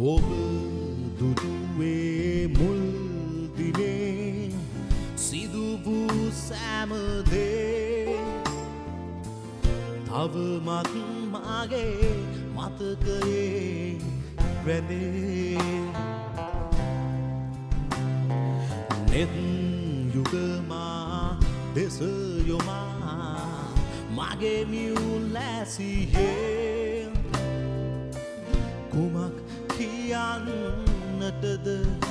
ඔබ දුටුවේ මුල් දිනේ සිදු වූ සෑම දේ තවමත් මාගේ මතකයේ රැඳේ නෙත් යුගමා දෙස යොමා මගේ මියුලැසියේ කුමක් කියන්නටද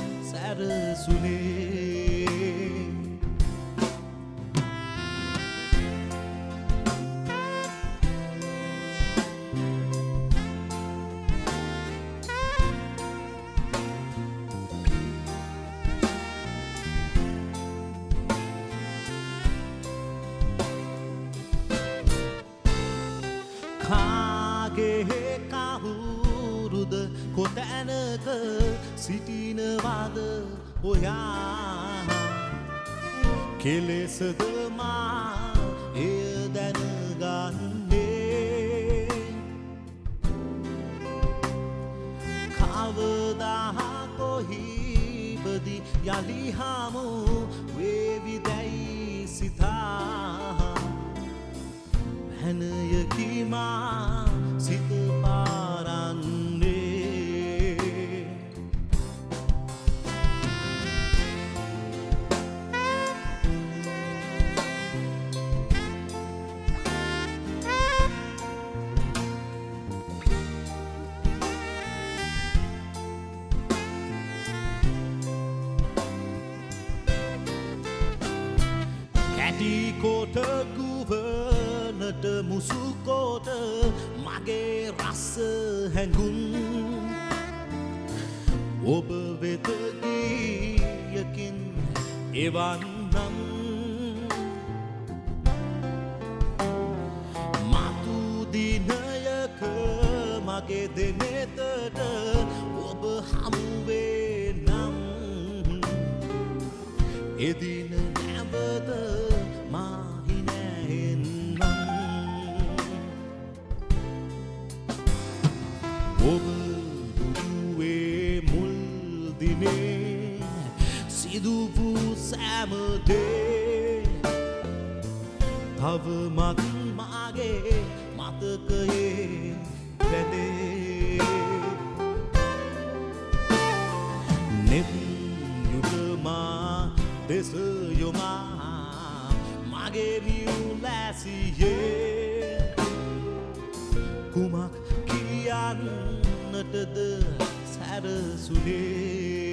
සැරසුනේ කාගේ කවුරුද කොතැනක සිටිනවද ඔයා කෙලෙසද මා එය දැනගන්නේ කවදා කොහිපදි යලි හමු වේවිදැයි සිතා හැනයකිමා සිත පාරන්නේ කැටිකොට ගුවනට මුසුකොට මගේ රස හැඟුම් ඔබ වෙත ගියකින් එවන්නම් මතු දිනයක මගේ දෙනෙතට ඔබ හමුවේ නම් එදින නැවත මාහි නැහෙන්නම් ඔබ දුටුවේ මුල් දිනේ සිදු වූ සෑම දේ තවමත් මාගේ මතකයේ රැඳේ නෙත් යුගමා දෙස යොමා මගේ මියුලැසියේ කුමක් කියන්නටද සැරසුනේ